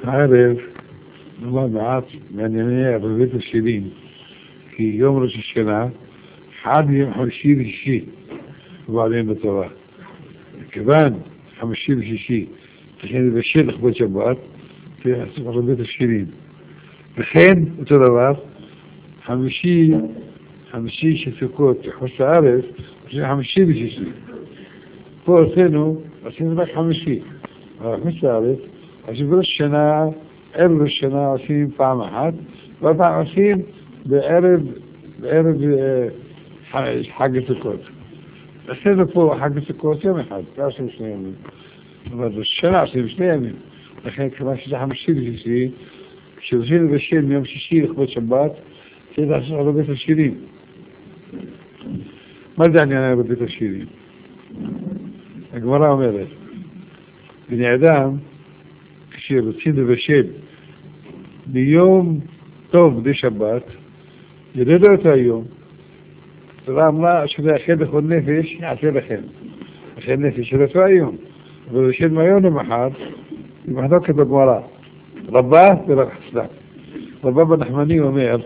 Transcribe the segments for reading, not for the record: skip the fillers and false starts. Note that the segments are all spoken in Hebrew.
عارف ما بعت يعني هي رضيت الشيرين في يوم راس السنة حد يمشي الشيء وبعدين بتواه كمان حمشي الشيء الحين بالشيء لخبط جبات في حسب رضيت الشيرين الحين بتواه حمشي شسكوت حس عارف حمشي شيء فوق سنه عشان بس حمشي مش عارف عشان برش الشناعة قرب الشناعة عشان فعم أحد وفعم عشان بقرب حاجة الكوت السنة فوق حاجة الكوت يوم أحد لا شو يمين برش الشناعة عشان مش يمين لكن كمان شيء حمشي شيء شو بالشيء يوم شيء يخبط شبات شيء ده عشان ربيت الشيرين ما دعني أنا ربيت الشيرين الجمرة أميرة بني آدم كشيء بتصير بالشيء بيوم طوب دي شبات يديدو تايوم ترام لا شده أخير دخل نفش عشان أخير نفش شده تايوم بالشيء ما يوم محار يمحدوك بالجمرة رباه بلا حسنا رباه بنحماني ومير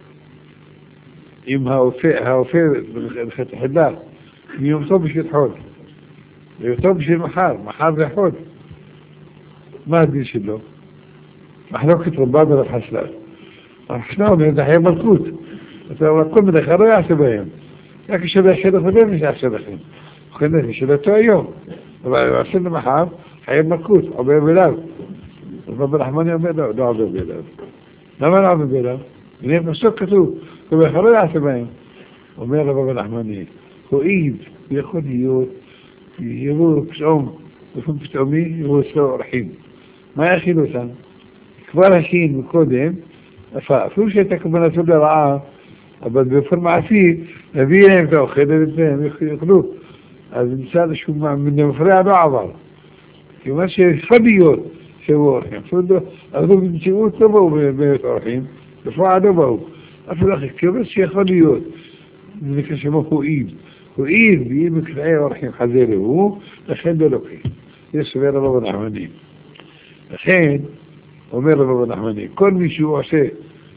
يوم هاوفي الختح الله يوم طوب شيء حول يطوب شيء محار يحول ما أدري شو له محلوك رباه بلا حسنا حسناهم يدحيا ملكوت كل من دخلوا يحسبهم لكن شبه شده خليه مش يحسبهم خليه في شده تايوم وعسلنا محام حيب ملكوت عبير بلاد رب الرحمن يوم بلاد دعا عبير بلاد لما نعبير بلاد منين مسكتوا كل دخلوا يحسبهم ومين رب الرحمن هو إيد يأخذ يروح بسعوم يفهم بسعومي يروح سوء رحيم ما يأخذوا سنة كبار هشين بكودهم ففي شيء تكمل سبب رعاه أبد بيفر معسيه نبيه يمتعوا خير الاثنين يخلوه الإنسان شو من المفرع بعضها كما شيء خبيور شو رحيم فده أخذوا بنتيقوا تبعوا بيت رحيم دفاع دبعوا أفل أخي كما شيء خبيور ذلك شبه هو إيد بيمك العية رحيم حذيره هو لخين دلوكي يسوى ربا الرحمنين لخين ومير ربا الرحمنين كل مشروع شيء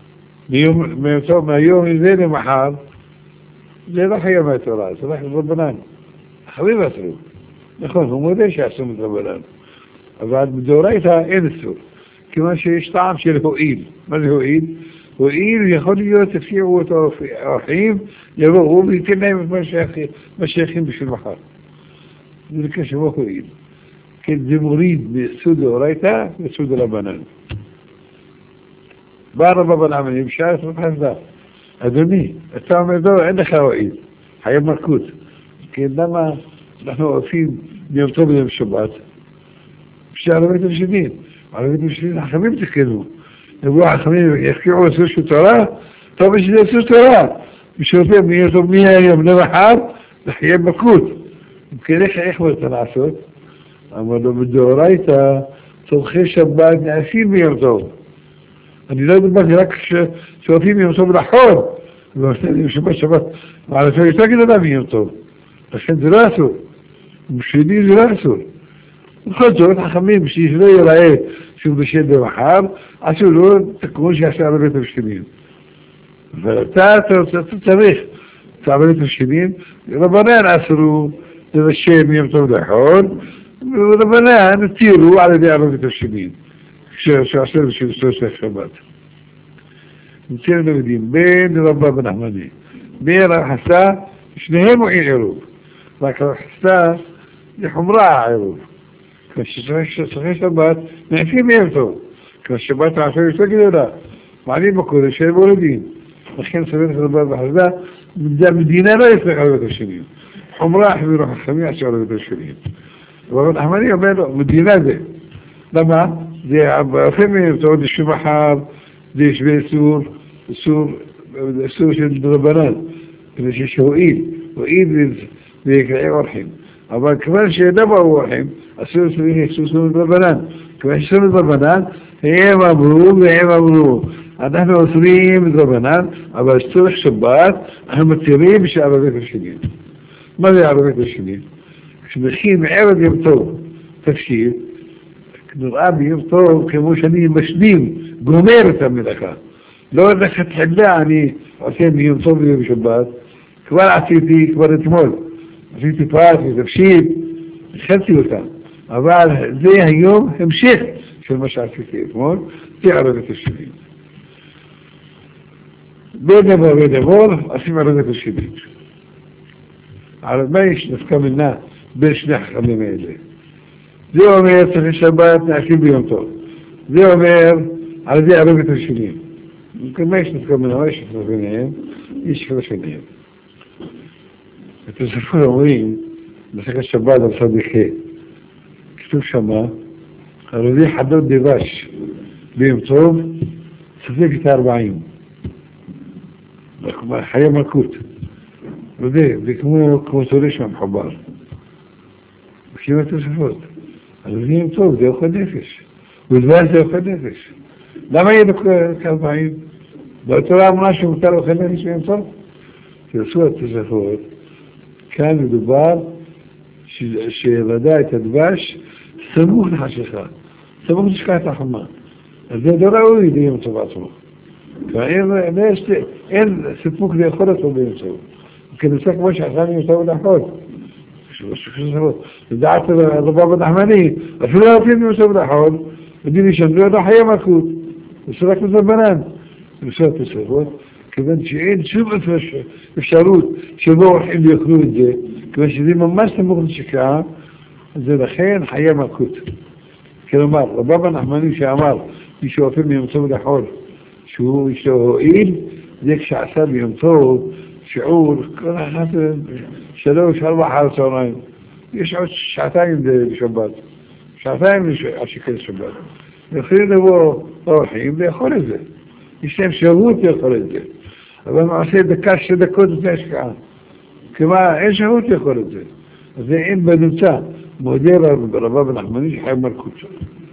ما يوم يزين محار زي ضحية ما يتراس ضحية ربنان حبيبة سلو نخون هم وديش يحسن من ربنان بعد بدوريتها إنسو كما شيء يشطعم شيء هو إيد ماذا هو إيد هو إيد يخلي يوتفيه وتوحيم يبقوا بيتنين مشايخين بش المحار ذلك شبه هو إيد كنت مريد بسود وريتها بسود ربنان بار بابا العمل يمشي سبحان الله أدوني التعامل دور عندنا خوائد حياة مركوت كإنما نحن واقفين يوم يوم الشبات مش عربية المشهدين حخمين تكلموا يبقوا حخمين يحكيوا سوى شو تراه طب مش ده سوى تراه مش رفيع مية يوم نبحار حياة مركوت يمكن إيش إخوة تنعسوت أما لو بدورايتا تبخير شبات نعسين بيرضون أني لازم بس يركش شوفيهم يمصوب الأحوال مش شباب على فكرة كده ده بيمصوب عشان دراسه مش دي دراسه خذوا تخمين مش يشري رأيه شو بشيء ده محار عشان لو تكونش عشان عربية المشكلين تاريخ عربية المشكلين ربنا نأسروا هذا الشيء يمصوب الأحوال ربنا نتيروا على دي عربية المشكلين شو عشان شو شباب نصير نبدين بين ربا بن أحمدي بين الحساء شنهم وعين عروب لكن الحساء يحمراء عروب كالشبات شبات نعفين يمتو كالشبات عشان يستقلوا لا معلين بكل الشيء بولدين لكن سبيل ربا بن الحساء من دينا لا يسلق على بيت الشرين حمراء يروح الخميع على بيت الشرين ربا بن أحمدي يبينه من دينا ده لما زي فهمي بتقعد الشبحار زي شبه السور شد ربنان اللي شو وإيد ذيك العين ورحيم أما كمان شيء نبع ورحيم السور سور ربنان كمان سور ربنان هي مبروك نحن وصلين من ربنان أما السور شبات هم التريم مش عربية الشديد ماذا عربية الشديد مش بخين معيبا يبطو تفسير נראה ביום טוב כמו שאני משלים, גומר את המלאכה. לא רק התחילה, אני עושה ביום טוב וביום שבת, כבר עשיתי, כבר אתמול. עשיתי פרט ותפשיט, הכנתי אותה. אבל זה היום המשך של מה שעשיתי אתמול, זה ערבת השנים. בדבר ודבר, עושים ערבת השנים. על מה יש נפקא מינה בין שני החכמים האלה? זה אומר צריך שבת נעשים ביום טוב. זה אומר על זה ערבת השנים. מה יש נפקא מינה? מה יש נפקא ביניהם? יש חדש ביניהם. התוספות אומרים, מסכת שבת על סדיחה, כתוב שמה, אבל זה חדות דבש ביום טוב, ספק את 40. חיי מלכות. וזה כמו תורש מהמחובר. וכימה תוספות. אבל זה יום טוב, זה אוכל נפש. ודבש זה אוכל נפש. למה יהיה כ-40? בתורה אמרה שמותר אוכל נפש ביום טוב? תעשו התוספות. כאן מדובר שוודא את הדבש סמוך לחשיכה, סמוך לשכת החמה. אז זה לא ראוי ליום טוב עצמו. אין סיפוק לאכול אותו ביום טוב. כנוסע כמו שעשה יום טוב לאכול. לדעת רבא בן נחמני, אפילו לא רוצים יום טוב לאכול, ודין ישנדו אותו חיי מלכות. זה רק מזבנן. תעשו התוספות. כיוון שאין שום אפשרות שבו הולכים ויאכלו את זה, כיוון שזה ממש סמוך לשקעה, זה לכן חיי מלכות. כלומר, רבא בן נחמני שאמר, מי שאופה מיום טוב לאכול, שהוא יש לו הועיל, זה כשעשה ביום טוב, שיעור, כל אחת 3-4 אחר הצהריים. יש עוד שעתיים לשבת, שעתיים לשקל שבת. יכולים לבוא אורחים לאכול את זה. יש להם שירות לאכול את זה. אבל מעשה דקה 2 דקות לפני השקעה. כלומר, אין שירות לאכול את זה. אז זה אין בנוצה. מודה רבא בן נחמני שחי מלכות שם.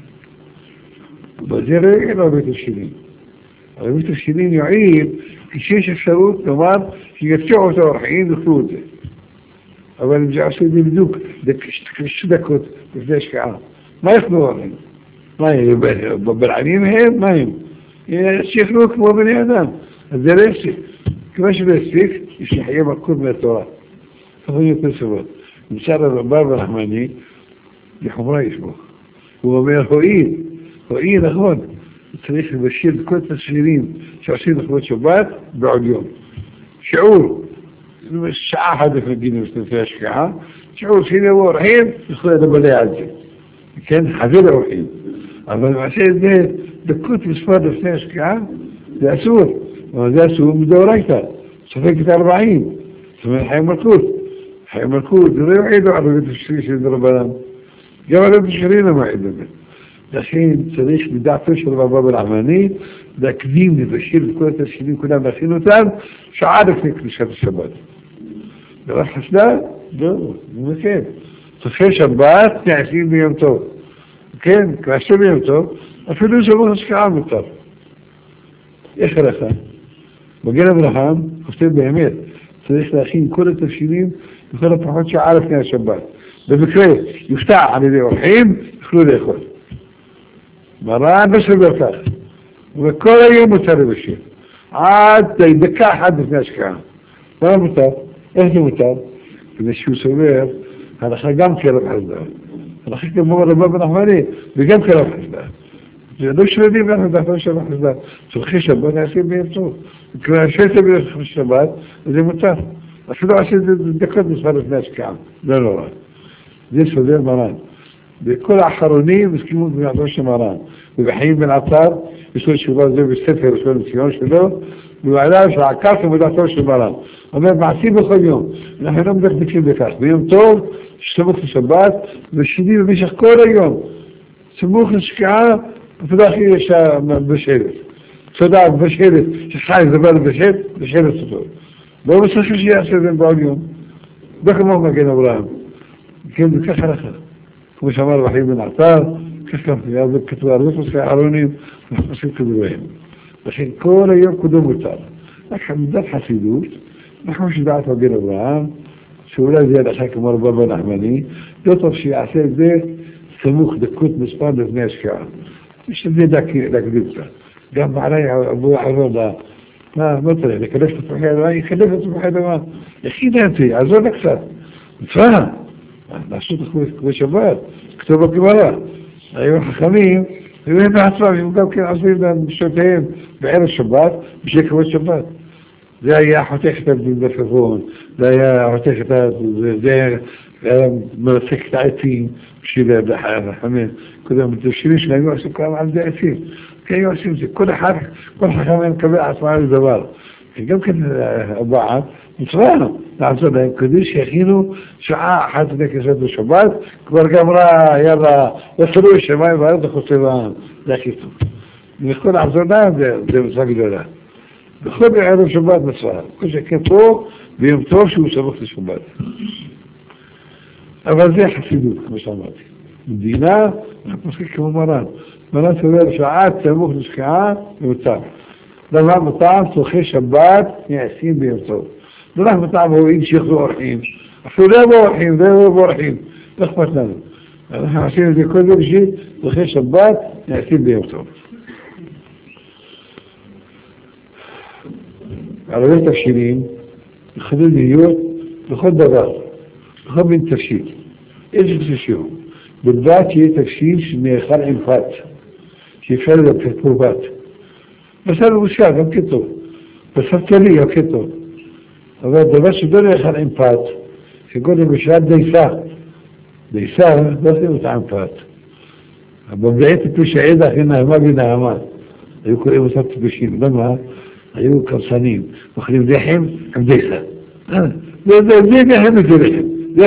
בזה רגע לא בית השנים. אבל בית השנים יועיל כשיש אפשרות, כלומר, שיפצעו את האורחים ויאכלו את זה. אבל אם זה עושה בדיוק 2 דקות לפני השקעה. מה יאכלו האורחים? מה הם? בבלענים הם? מה הם? שיאכלו כמו בני אדם. אז זה לא יפסיק. כמה שלא יפסיק, יש לחיי מלכות מהתורה. תכון יותר סבות. נמצא רבא בן נחמני, לחומרה יש בו. הוא אומר, הועיל נכון. צריך לבשל כל התסבירים שעושים לכבוד שבת בעוד יום. שיעור, שעה אחת לפני לפני השקעה, שיעור שהנה הוא אורחים, יכול לדבר על זה. כן, חזיר אורחים. אבל מעשה את זה, דקות מספר לפני השקעה, זה אסור. אבל זה אסור מדאורייתא. ספק את 40. זאת אומרת, חיי מלכות. חיי מלכות, זה לא יועידו על בית השני של רבנן. גם על בית השני לא מעיד בזה. לכן צריך לדעתו של רבא בן נחמני, להקדים, לבשל את כל התשקילים כולם, להכין אותם, שעה לפני כניסת השבת. דבר חסדה? לא, זה כן. סופי שבת נעשים ביום טוב. כן, כשעשו ביום טוב, אפילו שבוע השקעה מותר. איך הלכה? מגן אברהם, חושב באמת, צריך להכין כל התבשילים לכל הפחות שעה לפני השבת. במקרה, יופתע על ידי אורחים, יוכלו לאכול. מרן בסדר כך. וכל היום מותר לבשל. עד דקה אחת לפני השקעה. מה מותר? איך זה מותר? כדי שהוא סובר, הלכה גם קרב חסדה. הלכה כמו רבא בן נחמני, וגם קרב חסדה. זה לא שלדים לנו דעתו של חסדה. צורכי שבת נעשים ביום טוב. וכבר עשית ביום שבת, זה מותר. אפילו עשית דקות מספר לפני השקעה. לא נורא. זה סובר מרן. וכל האחרונים הסכימו בדעתו של מרן. ובחיים בן עטר, יש לו תשובה זה בספר של הציון שלו, ובעליו שעקף בדעתו של מרן. אומר, מעשים בכל יום. אנחנו לא מדקדקים בכך. ביום טוב, סמוך לשבת, ושני במשך כל היום. סמוך לשקעה, תודה אחי יש בשלט. תודה בשלט, שחי זה בא בשלט אותו. לא מצליחים שיעשה את זה בעוד יום. וכמו מגן אברהם. כן, וכך הלכה. כמו שאמר בחיים בן עטר, כך גם כתוב הרבה פסקי האחרונים, אנחנו עושים כדוריהם. לכן כל היום קודם מותר. רק חמדת חסידות, אנחנו שדעת מגן אברהם, שאולי זה הלכה כמו רבא בן נחמני, לא טוב שיעשה את זה סמוך דקות מספר לפני השקיעה. مش زي ذاك دبسة قام علي أبو عروضة ما طلع لك ليش تروح هذا يخليك تروح هذا ما يخي ناتي عزول أكثر تفهم نشوط أخوي شباب كتبوا كبار أيوة حكمين يقول بعد صار يقول كذا عصير ده مشتين بعير الشباب بشيك هو الشباب زي يا حتيخة بالميكروفون زي يا حتيخة زي مرسك تعيتين بشي ده حمين كده متشريش لا يواسم كلام عن دائسين كان يواسم كل حرف كل حكمين كبير أسماء الزبار يمكن بعض مصرانه نعم كديش يخينوا شعاع حتى ذاك يسد الشباب كبر قمرة يلا وصلوا الشمال بارد خصيبان ذاكيتو يقول عبدالله زي مساقي دولا بخلوا يعرف شباب مصران كل شيء كتو بيمتوش وسبقت الشباب أما زي حسيدوك مش عماتي الدينار نحن كمران مرات تغير شعات تموخ نشكعات يمتاب لما مطعم تخي شباب يأسين بيمتوب لما مطعم هو إيد شيخ ذو رحيم أحسو لا بو رحيم لا بو رحيم لخبت لنا نحن عسين دي كل شيء تخي شباب يأسين بيمتوب على غير تفشيلين يخذوا اليوت يخذ دغار يخذ من تفشيل ايش تفشيلهم بالذات هي تفشيل من خلع فات في فرق في الطوبات بس هذا مشاغل كتو بس هفتليه كتو هذا بس دول خلع فات يقول لي مش هاد ديسا بس يمتعن فات ببداية التشعيدة هنا ما بينا همان يقول ايه وصلت بشيل لما أيوه كرسانين وخليم دحيم عمديسة زي دحيم زي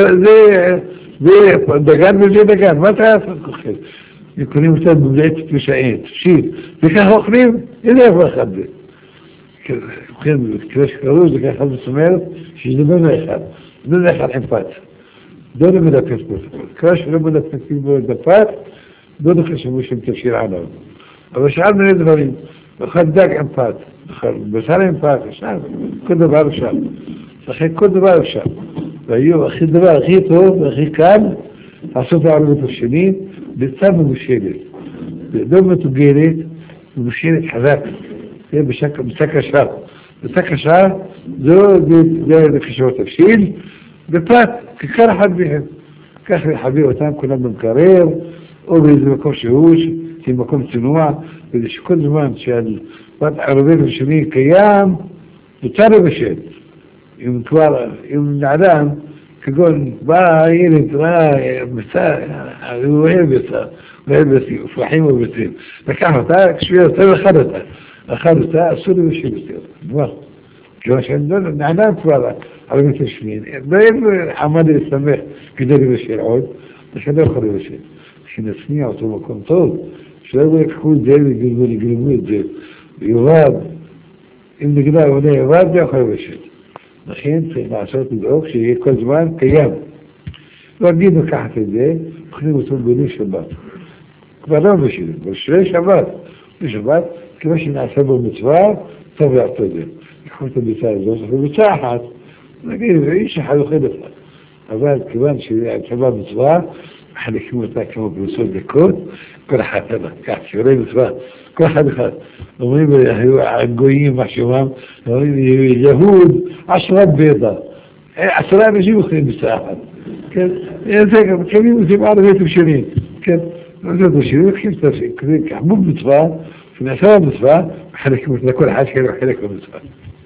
دقان زي دقان ما تعرف خير يكون يمتد ببداية التشعين تشيل ذكا هو خليم إذا هو خده كلاش كروز ذكا خد السمير شيء دبنا يخد دبنا يخد حنفات دون مدى كسبه كلاش ربنا تكتيب دفات دون كسبوش التفسير عنه مش عارف من يدفرين خداك حنفات بس هذا ينفع شاب كده بعرف شاب أخي كده بعرف شاب أيوه أخي ده بقى أخيته أخي كان عصوته على المتفشنين بتسمى مشيلة دوما تجيلت مشيلة حذاك هي بشكل بسكة شاب ده كشوة تفشيل بفات ككار حد بيهم كاخر حبيبه وتام كنا بنكرير وبيزي مكم شهوش في مكم سنوع بديش كل زمان شال بعد عربية الشمية كيام بتعرف الشيء يوم توارى يوم العدام كقول بقى يلد ويلبس فحيم وبسين لكن تعرف شوية أخذتها السوري والشيء بسير جواش عندنا العدام توارى عربية الشمية باين عمال يسمح كدري بشيء العود مش هذا يخرج بشيء عشان السمية وطول مكان طول شو يقول لك خود زي يقولون يغاب إن قدار ولا يغاب يأخذ بشيء الحين في معصرة الأوك شيء كل زمان قيام وقيدوا كحت الزي خلينا وصلوا شباب كبرنا بشيء بس ليش شباب كماش نعسبوا المتفار طبعا يعطيه يحوط بيساعد جوزه بيساعد لكن يعيش حلو خدفة أبعد كمان شيء شباب متفار حد يكون كما بيوصل ديكور كل حد هذا كحت شوري متفار كل حد خد ومين عقويين مع شمام يهود 10 بيضة 10 بيجيبوا خلين بساعد كان يزاق كمين وزي بعض بيت بشرين كان وزاد بشرين كيف تفسير كذلك حبوب متفاه في الأسباب متفاه حركة مثل كل حاجة كانوا حركة متفاه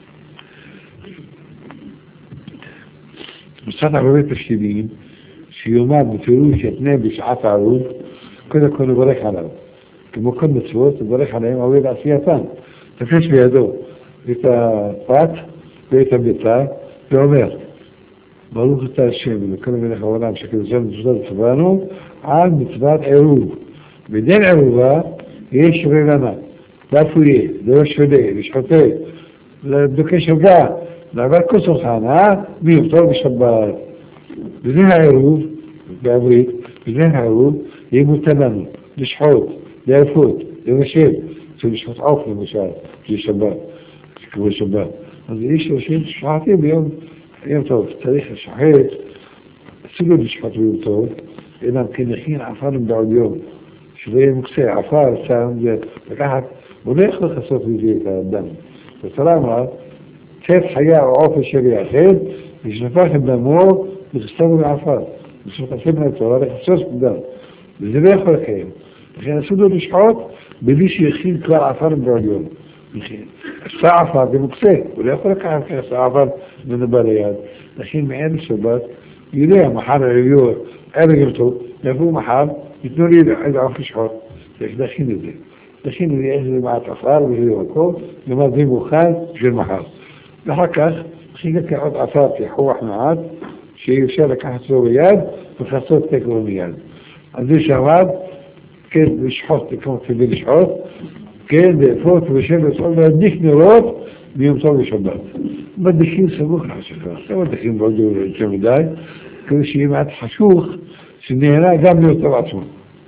مستطع ببيت بشرين في يومات بتروش يتنابش عفعون كده كانوا بريك على كما كنت صوت بريك على يوم أولي بعصيتان تفيش بيهدو بيتا فات بيتا بيومير بروح التالي الشيء اللي كانوا من أخوانا بشكل جمد جدد سبانو عن بتبات عروب بدين عروبة يشغل لنا لا فويه لا وشفديه لشحطيه لا دوكي شبا لا بركسو خانا بيفطر بشبات بدين عروب بعبريد بدين عروب يمتنن لشحوط لا يفوت لا وشيب لشحوط عوف لمشاهد لشبات كبير شباب هذا إيش وشيب شحاتي بيوم يوم طول تاريخ الشحيط سلو الشحات بيوم طول אינם כנכין עפר בעוד יום, שלא יהיה מוקצה, עפר, שם זה לקחת, הוא לא יכול לחסות לזה את האדם. התורה אמרה, צאת חיה או עופר שלי אחר, ושנפח את דמו לחסום בעפר. ושנפחים מהתורה לחסוס בדם. וזה לא יכול לקיים. לכן אסור לו לשחוט בלי שיכין כבר עפר בעוד יום. עשה עפר במוקצה, הוא לא יכול לקחת כעשה עפר ונבא ליד. לכן מעין שבת, יודע, מחר העבירו, ערב ירתו, יבואו מחר, ייתנו לי איזה עופר שחוט. צריך להכין את זה. להכין את זה איזה מעט עפר וזה ירקו, למה זה מוכן בשביל מחר. ואחר כך, חיכה כעוד עפר תיחוח מעט, שאפשר לקחת לו ביד וחסות תקרו מיד. אז זה שעבד, כן, לשחוט, כמו כדי לשחוט, כן, לאפות ושם לצעוד להדליק נרות ביום טוב לשבת. מדליקים סמוך לחשיכה, לא מדליקים בעוד יותר מדי, כדי שיהיה מעט חשוך, שנהנה גם להיות טוב עצמו.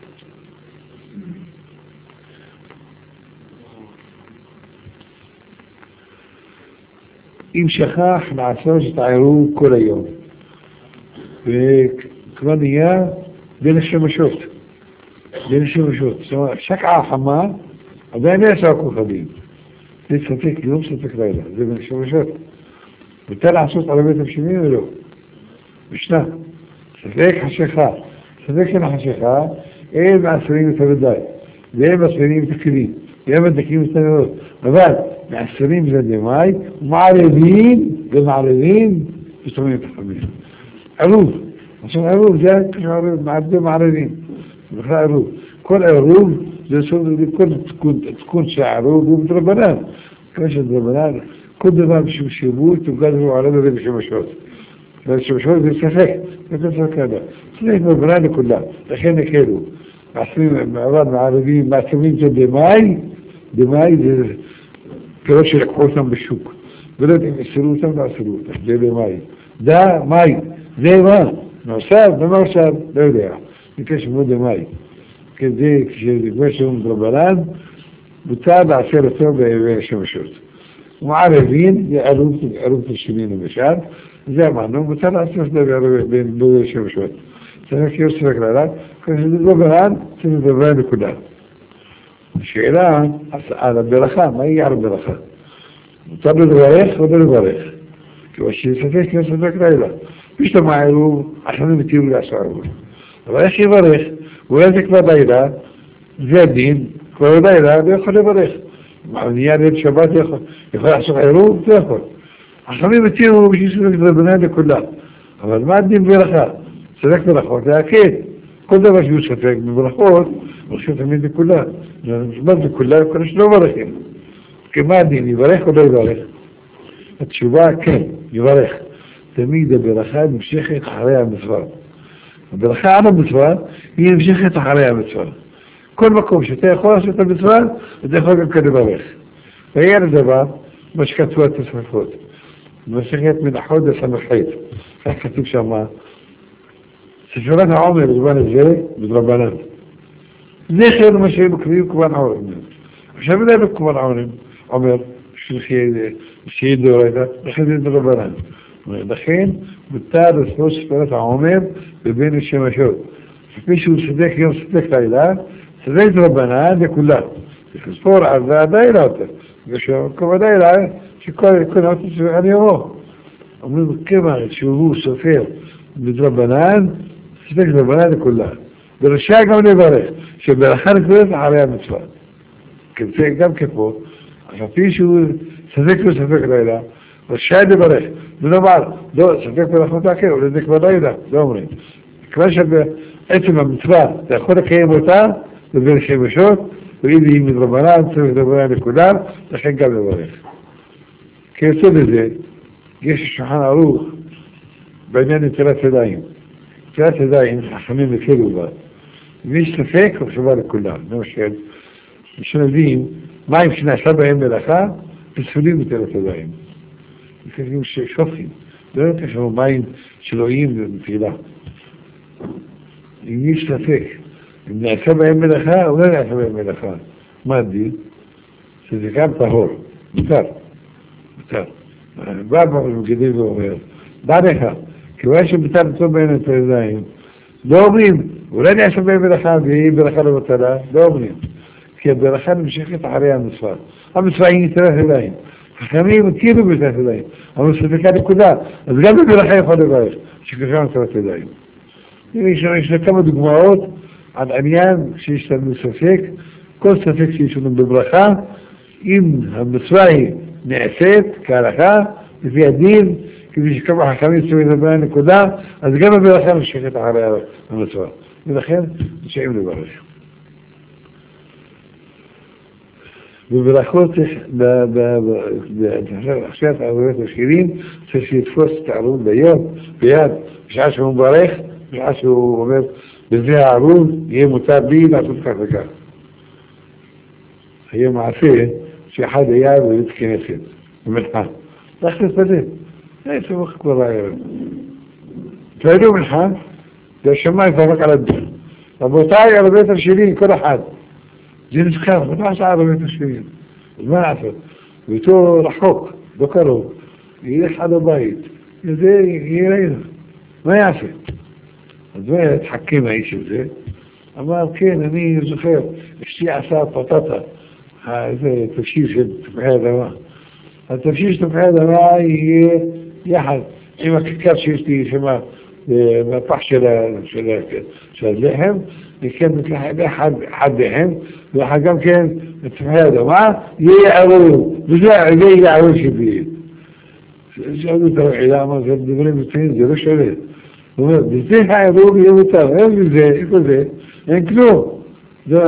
אם שכח לעשות שתעירו כל היום. וכבר נהיה בין השמשות. זאת אומרת, שקעה חמה, עדיין יעשה כוכבים. זה ספק יום, ספק לילה. זה בין השמשות. מותר לעשות על בית המשמים או לא? משנה. ספק חשיכה. ספק של החשיכה, הם מעשרים את הוודאי. והם מעשרים את הכלים. והם מדליקים את הנרות. אבל מעשרים זה דמאי, ומערבים, ושומעים את החמש. ערוב. עכשיו ערוב זה מערבים מערבים. זה בכלל ערוב. כל ערוב זה כל תיקון שהערוב הוא מדרבנן. כמו שדרבנן, כל דבר בשביל שיבוט, תוגד הוא ערב בבין בשמשות. בשמשות זה ספק. זה ספק כזה. זה מדרבנן לכולם. לכן הקלו. מערבים, מעצמים זה דמאי זה פירות שלקחו אותם בשוק. ולא יודעים, יסרו אותם, לא יסרו אותם. זה דמאי. מאי. זה מה? נוסף, ומה עכשיו? לא יודע. נקש מאוד דמאי. כדי כשנגמר שם דרבנן, מותר לעשר אותו בשמשות. ומערבים, זה ערוב תשתמין למשל, זה אמרנו, מותר לעשר אותו בשמשות. צריך להיות ספק לילה, כשזה דרבנן, זה דרבנן לכולם. השאלה על הברכה, מה יהיה על הברכה? מותר לברך או לא לברך? כי הוא שספק כמו ספק לילה. משתמע עירוב, אחרים מתירו לעשות עירוב. אבל איך יברך? אולי זה כבר לילה, זה הדין, כבר לילה, לא יכול לברך. נהיה ליל שבת יכול לעשות עירוב? זה יכול. אחרים מתירו בשביל ספק דרבנן לכולם. אבל מה הדין ברכה? ספק ברכות, להקל. כל דבר שהוא ספק בברכות, מרשים תמיד לכולם. נשמע לכולם, כל שלא מברכים. כמה הדין, יברך או לא יברך? התשובה, כן, יברך. תמיד הברכה נמשכת אחרי המצווה. הברכה על המצווה, היא נמשכת אחרי המצווה. כל מקום שאתה יכול לעשות את המצווה, אתה יכול גם כן לברך. והיה לדבר, מה שכתבו התוספות. במסכת מנחות בסמכית. כך כתוב שם, ספירת העומר בזמן הזה, בדרבנן. זכר מה שהם מקריאים כמובן עומרים. עכשיו אין לנו כמובן עומר, שיהיה דורייתא, לכן זה דרבנן. לכן מותר לעשות ספירת העומר בבין השמשות. כפי שהוא צדק יום צדק לילה, צדק דרבנן לכולם. צריך לספור על זה עדיין יותר. ושכל עדיין שכל אני ארוך. אומרים כמה שהוא סופר בדרבנן, ספק דרבנן לכולם. ורשע גם לברך, שברכה נקודות אחרי המצווה. כזה גם כפה, אפילו שהוא ספק וספק לילה, רשע לברך. ונאמר, לא, ספק ברכות אחר, אולי זה כבר לילה, לא אומרים. כבר שבעצם המצווה, אתה יכול לקיים אותה, לבין שמשות, ואם היא מדרבנן, ספק דרבנן לכולם, לכן גם לברך. כיוצא בזה, יש שולחן ערוך בעניין נטילת ידיים. נטילת ידיים, חכמים הקלו בה. ויש ספק, הוא חשובה לכולם. למשל, משנבים, מים שנעשה בהם מלאכה, פסולים נטילת ידיים. לפעמים שופכים. לא יותר שם מים שלואים בנטילה. אם יש ספק, אם נעשה בהם מלאכה, או לא נעשה בהם מלאכה. מה הדין? שזה גם טהור. מותר. בא במגדים ואומר, דע לך, כיוון שמותר לטוב בהן את הידיים, לא אומרים, אולי נעשה בהם ברכה, והיא ברכה לבטלה, לא אומרים. כי הברכה נמשכת אחרי המצווה. המצווה היא נטלת ידיים. חכמים הכירו בנטלת ידיים. אבל ספקה נקודה. אז גם בברכה יכול לברך, שככה נטלת ידיים. יש לה כמה דוגמאות על עניין שיש לנו ספק, כל ספק שיש לנו בברכה, אם המצווה היא נעשית כהלכה, לפי הדין, כפי שכמה חכמים צווי לדבר נקודה, אז גם בברכה נמשכת אחרי המצווה. ולכן נשאים לברך. בברכות עכשיו הערבויות השכירים צריך שיתפוס את הערבות ביד, בשעה שהוא מברך, בשעה שהוא אומר בזה הערבות יהיה מותר לי לעשות כך וכך. היה מעשה שאחד היה בבית כנסת במלחה, רק להתפלל, היה סמוך כבר הערב, תפעלו מלחה והשמיים זרק על הדין. רבותיי, הערבויות השכירים כל אחד זה נזכר, מה עשה הערבויות השכירים? אז מה לעשות? ואיתו רחוק, לא קרוב, ילך על הבית, זה יהיה ראינו, מה יעשה? אז מה יתחכם האיש הזה? אמר, כן, אני זוכר, אשתי עשה פטטה, איזה תפשיל של תפוחי אדמה. התפשיל של תפוחי אדמה יהיה יחד עם הכיכר שיש לי שמה, מהפח של הלחם, וכן אחד לחם, ואחד גם כן תפוחי אדמה, יהיה ערוב, וזה יהיה ערוב שלי. שאלו את הרעילה, אמר, זה דברים מצוין, זה לא שווה. הוא אומר, בזה הערוב יהיה מותר, אין בזה, איפה זה? אין כלום. לא,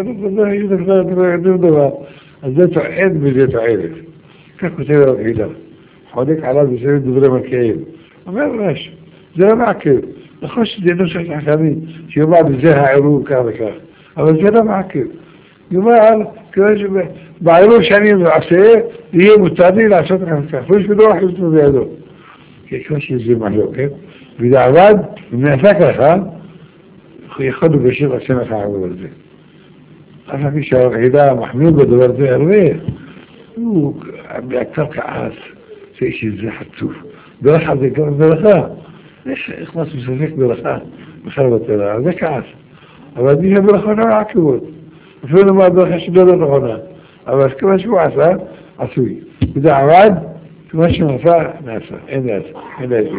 לא דבר. אז זה תועד וזה תועדת. כך כותב הרעילה. חולק עליו בסביב דברי מלכאים. אומר רש, זה לא מעכב. נכון שזה לא שיש חכמים, שיאמר בזה הערוב כך וכך. אבל זה לא מעכב. יאמר, בערוב שאני עושה, יהיה מותר לי לעשות כך וכך. ויש בדור אחרי זה בידו. כי כמו שזה מחלוקת, וזה עבד, אם נעשה ככה, יכול לבשל עושה לך הערוב על זה. אף על פי שהרעילה מחמיר בדבר זה הרבה, הוא בעיקר כעס, שיש איזה חצוף. ברכה זה גם ברכה. איך משהו ספק ברכה בכלל בתלה, זה כעס. אבל דין הברכה לא עקבות. אפילו לומר ברכה שלא לא נכונה. אבל כמה שהוא עשה, עשוי. וזה עבד, כמה שהוא עשה, נעשה. אין לעשות.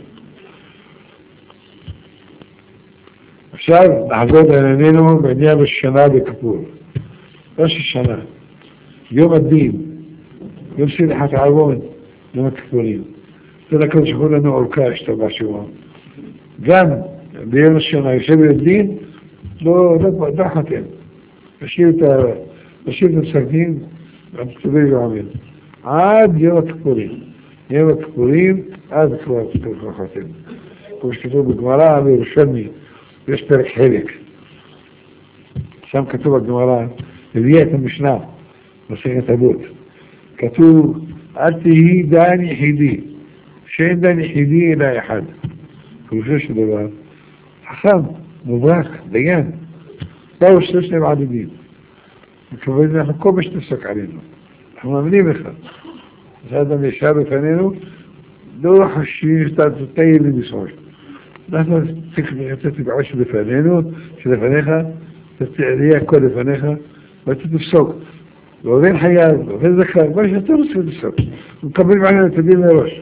עכשיו נחזור לענייננו בעניין השנה בכפור. ראש השנה, יום הדין, יום סליחת העוון, יום הכפורים. זה לקרוא שכו לנו אורכה השתבח שמו. גם ביום השנה יושב בדין, לא חתם. משאיר את פסק דין, גם כתובי ועמל. עד יום הכפורים. יום הכפורים, עד כבר חתם. כמו שכתוב בגמרא בירושלמי, יש פרק חלק. שם כתוב בגמרא, הביאה את המשנה, מסכת אבות. כתוב, אל תהי דן יחידי, שאין דן יחידי אלא אחד. פירושו של דבר, חכם, מוברך, דיין, באו שלושת עדדים. וכמובן, אנחנו כל מה שתפסק עלינו. אנחנו מאמינים לך. אז האדם ישר בפנינו, לא חושבים שאתה תהיה לי בסופו. אנחנו צריכים לצאת בעוש בפנינו, שלפניך, תהיה הכל לפניך, ואתה תפסוק. ועובד חייב, ועובד זכר, מה שאתה רוצה לפסוק. הוא מקבל מעניין את הדין מראש.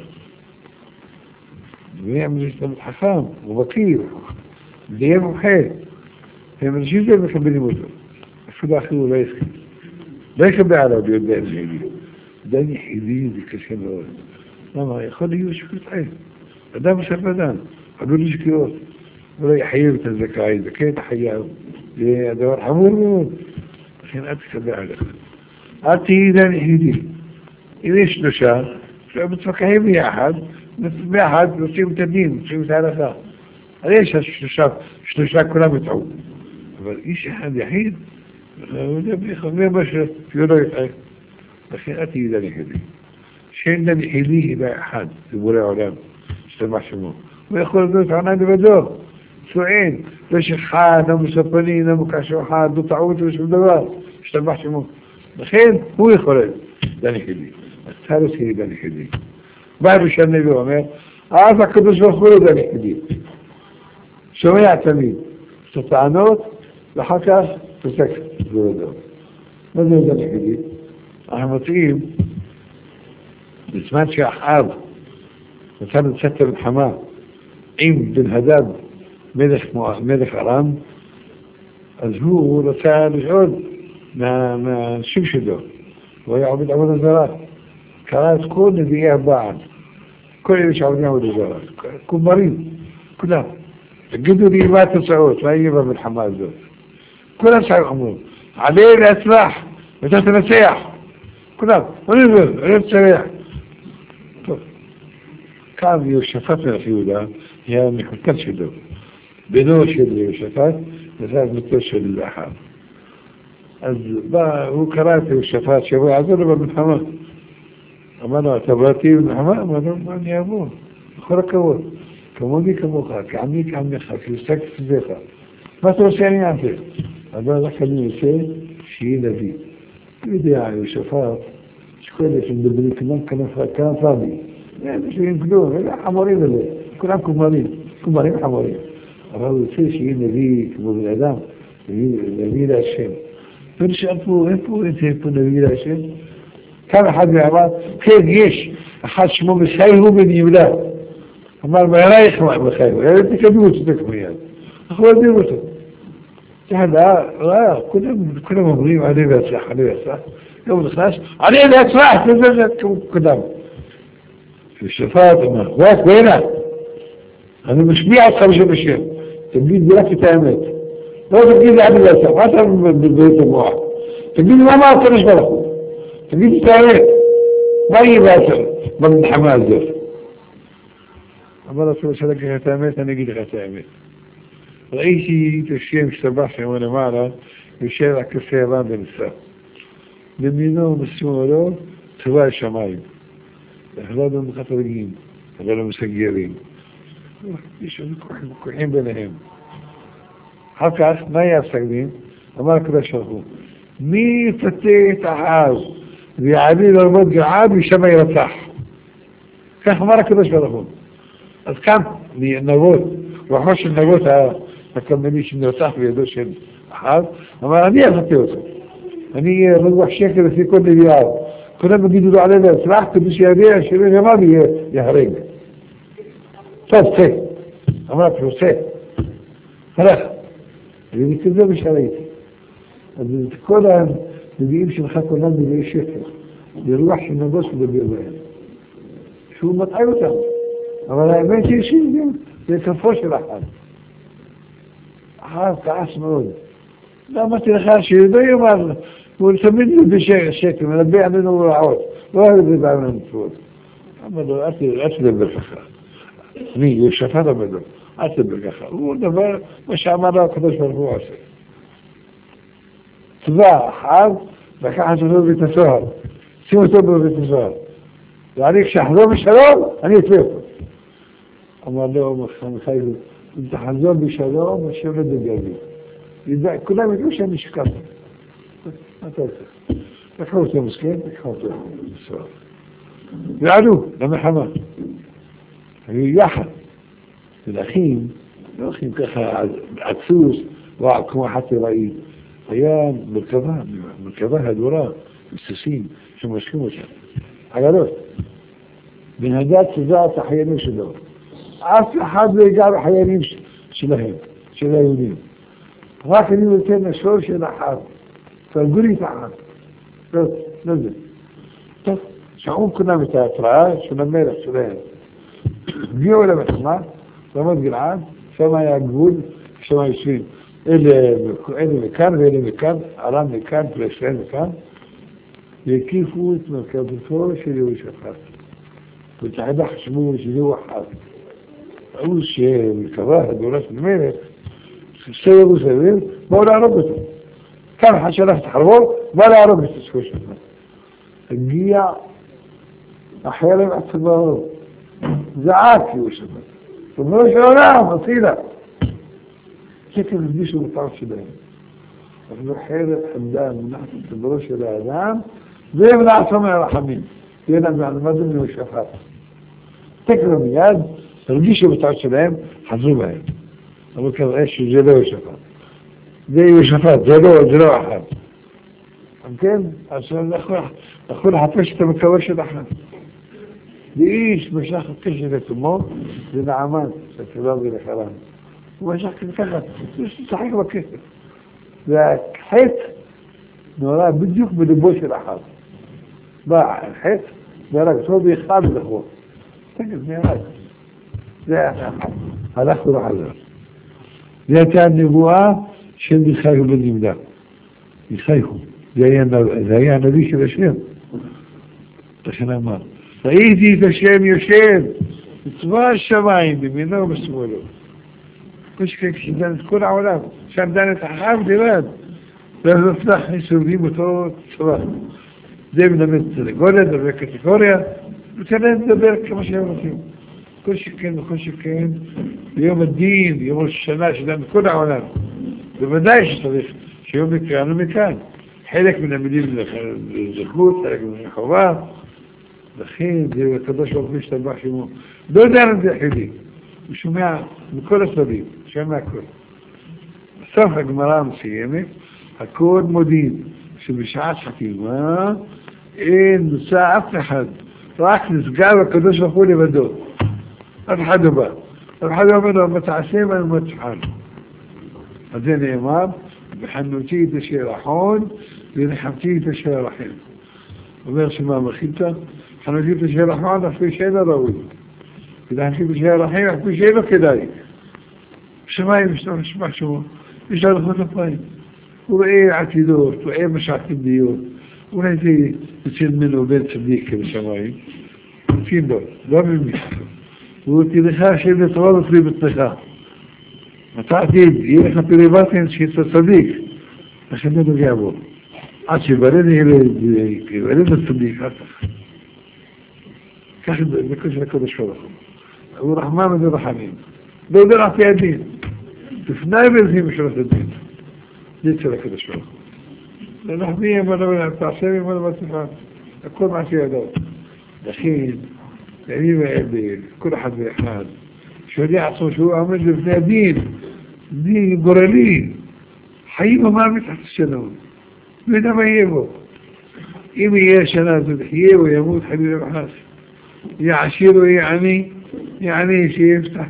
והם שאתה מתחכם, הוא בקיר, דיין מומחה. הם אנשים שהם מקבלים אותו. אפילו אחרי הוא לא יסכים. לא יקבל עליו להיות דין יחידי. דין יחידי זה קשה מאוד. למה? יכול להיות שפתחי. אדם בסוף אדם. עלו לי שקיעות. אולי יחייב את הזכאי, זכאי את החייב. זה הדבר חמור מאוד. לכן אל תקבל עליך. אל תהי דין יחידי. אם יש שלושה, מתווכחים ביחד, נושאים את הדין, נושאים את ההלכה. אז יש שלושה כולם יטעו. אבל איש אחד יחיד, הוא אומר מה שהוא לא יטעה. לכן אל תהי דין יחידי. שאין דין יחידי אלא אחד, זה בורא עולם, שתמח שמו. הוא יכול לדעת עונה לבדו, צוען, לא שחד, לא מספני, לא מקשו אחד, לא טעות ושום דבר, שתמח שמו. לכן הוא יכול לדעת, דין יחידי. אז אתה לא תהי דין יחידי. בא ראשון נביא אומר, אז הקדוש ברוך הוא לא דין יחידי. שומע תמיד. את הטענות, ואחר כך תסקת, זה לא. מה זה יודע נגיד? אנחנו מוצאים, בזמן שאחאב נתן לצאת למלחמה עם בן הדד מלך ארם, אז הוא רצה לשאול מהאנשים שלו, הוא היה עובד עבודה זרה, קרא את כל נביאי הבעל, כל אלה שעובדים עבודה זרה, כומרים, כולם. תגידו לי מה התוצאות, מה יהיה במלחמה הזאת. כולם שהם אמרו, עלי להצלח, ואתה תנצח. כולם, אני אצלח. טוב, קם יהושפט מלך יהודה, היה מחלקת שלו. בנו של יהושפט, וזה הדמותו של אחאב. אז הוא קרא את יהושפט שיבוא יעזור לו במלחמה. אמר לו, אתה באתי במלחמה? אמר לו, מה אני אעבור? בכל הכבוד. כמוני כמוך, כעמי כעמך, כעסק כסביך. מה אתה רוצה אני אעשה? אבל רק אני רוצה שיהיה נביא. הוא יודע, יהושפט, שכל אלה שמדברים כנף רבי. אין שהם כלום, אלה חמורים אלה. כולם כומרים חמורים. אבל הוא רוצה שיהיה נביא כמו בן אדם, נביא להשם. ונשאר פה, איפה נביא להשם? כאן אחד ואמר, כן, יש, אחד שמו מסייהו בן יהודה. אמר, מהרייך מחייהו, תקדמו אותו מיד. אנחנו יודעים אותו. כולם אומרים, עלי והצלח. יום נכנס, עלי והצלח, זה קודם. ושפט אמר, ואינה, אני משמיע אותך בשם. תגיד לי רק את האמת. לא תגיד לי עלי והצלח, מה אתה מבלבל את המוח? תגיד לי מה אמרת נשבע לכם. תגיד לי את האמת. מה יהיה במלחמה הזאת? אמר לו, שאני אגיד לך את האמת, אני אגיד לך את האמת. ראיתי את השם שטבח שם למעלה, יושב על כסא לבן בנסה. במינו ובשמאלו, צבא השמיים. החלטנו מחתרגים, החלטנו מסגרים. יש כוחים ביניהם. אחר כך, מה היה הסגרים? אמר הקדוש ברוך הוא, מי יפתה את אחאב ויעלי לרבות גלעד ושם ירצח? כך אמר הקדוש ברוך הוא. אז כאן נבות, רוחו של נבות הקמני שנרצח בידו של אחאב, אמר אני אפתה אותו. אני רוח שקר לפי כל נביאיו. כולם יגידו לו עלי להצלח כדי שידע שלא יאמר יהרג. טוב, צא. אמר לו, צא. הלך. וכזה בשעריתי. אז כל הנביאים שלך כולם נביאי שקר. לרוח של נבות מדבר בהם. שהוא מטעה אותם. אבל האמת היא זה כפו של אחאב. אחאב כעס מאוד. למה תלך שידו יאמר, הוא תמיד בשקר, מנבא עלינו רעות, לא אוהב את זה בעולם המצוות. אמר לו, אל תדבר ככה. אני, יהושפט אמר לו, אל תדבר ככה. הוא דבר מה שאמר לו הקדוש ברוך הוא עושה. צבא אחאב, לקח אותו בבית הסוהר. שים אותו בבית הסוהר. ואני כשאחזור בשלום, אני אתווה אותו. אמר לו, מחייב, אם תחזור בשלום, השם לא דגל לי. כולם ידעו שאני שקף. מה אתה רוצה? לקחו אותו מסכן, לקחו אותו בסוהר. ועלו למלחמה. היו יחד. ולאחים, לא אחים ככה עצוס, או כמו חטראי. היה מרכבה הדורה, מסוסים, שמשכים אותם. עגלות. בן הדת צבע את החיילים שלו. אף אחד לא יגע בחיילים שלהם, של היהודים. רק אני נותן לשור של אחאב. תרגו לי את אחאב. לא זה. טוב, שמעו כולם את ההתראה של המלך שלהם. הגיעו למלחמה, רמת גלעד, שם היה הגבול, שם יושבים. אלה מכאן ואלה מכאן, ארם מכאן, פלסטיין מכאן, והקיפו את מרכבתו של יהושפט. ותחדה חשבו שזהו אחאב. ראו שמרכבה הדורה של מלך, סבב וסבב, באו להרוג אותו. כאן אחד שלח את חרבו, בא להרוג את הסכו שלך. הגיע החרב עצבו, זעק יהושפט. תאמרו של עולם, הצילה. שכן הרגישו בטעם שלהם. אבל חרב חמדה מונחת בצווארו של האדם, ומנעתו מהרחמים. תהיינה מעלמדו מיהושפט. תקראו מיד, הרגישו בטעם שלהם, חזרו בהם. אבל כנראה שזה לא ישפט. זה ישפט, זה לא אחד. כן? אז אנחנו לחפש את המקווה של אחד. ואיש משך קשר לתומו, זה נעמן, שתפילה ולחרם. הוא משך ככה, יש לשחק בכסף. והחטא נורא בדיוק בליבו של אחד. בא החטא, נהרג, סוד אחד לחור. תגיד, נהרג. זה היה אחד. הלכנו לחזר. זה הייתה הנבואה של מיכאל בן יהודה. מיכאל, זה היה הנביא של השם. לכן אמר, ראיתי את השם יושב בצבא השמיים, במינו ובשמאלו. כשדן את כל העולם, שם דן את החכם לבד, ואז נפתח סובבים אותו צבא. זה מלמד סנגוריה, מדבר קטגוריה, ותן להם לדבר כמה שהם רוצים. כל שכן וכל שכן, ביום הדין, ביום השנה שדן את כל העולם. בוודאי שצריך שיום מכאן ומכאן. חלק מן המילים לזכות, חלק מן החובה, לכן זה הקדוש ברוך הוא משתבח שמו. לא יודע על זה חילי. הוא שומע מכל הסביב, שומע הכל. בסוף הגמרא המסיימת, הכל מודיעין, שבשעת חתימה אין נוסע אף אחד, רק נסגר הקדוש ברוך הוא לבדו. אף אחד לא בא. אף אחד לא אומר לו, מה תעשה מה תפעל. אז זה נאמר, בחנותי את אשר רחון, ונחמתי את אשר רחם. אומר שמה מחיתה, חנותי את אשר רחון, אפילו שאין לו ראוי. ולהחליט בשביל הרחים, אפילו שאין לו כדאי. בשמיים יש לו נשמע שמו, יש לו לחות הפיים. הוא רואה עתידות, הוא רואה משעתידיות. אולי זה יוצא ממנו בן צדיק בשמיים. תפיל לו, לא ממי. הוא תלך השם לתורה ופרי בתנך. אתה עתיד, יהיה לך פריבטן שאתה צדיק. לכן לא נוגע בו. עד שברד הצדיק, כך בכל של הקודש ברוך הוא. הוא רחמן ורחמים. לא יודע על פי הדין. לפני בלזים משורת הדין. זה אצל הקודש ברוך הוא. לנחמי אמנו תעשה ממנו בתפן. הכל מעשי ידו. לכן, בימים האלה, כל אחד ואחד, שיודע עצמו שהוא עומד לפני הדין, דין גורלי, חיים המוות תחת השלום. לא יודע מה יהיה בו. אם יהיה שנה הזאת, יהיה או ימות חלילה וחס. יהיה עשיר או יהיה עני, שיפתח,